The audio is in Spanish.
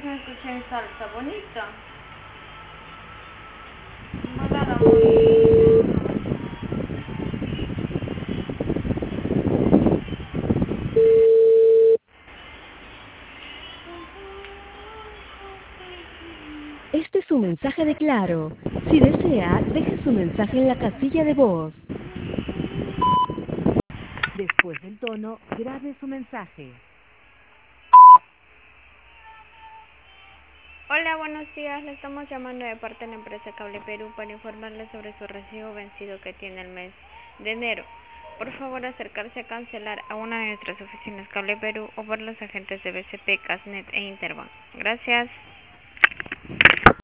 canción escuché en salsa, bonita. Balada bonita. Este es un mensaje de Claro. Si desea, deje su mensaje en la casilla de voz. Después del tono, grabe su mensaje. Hola, buenos días. Le estamos llamando de parte de la empresa Cable Perú para informarle sobre su recibo vencido que tiene el mes de enero. Por favor, acercarse a cancelar a una de nuestras oficinas Cable Perú o por los agentes de BCP, Casnet e Interbank. Gracias.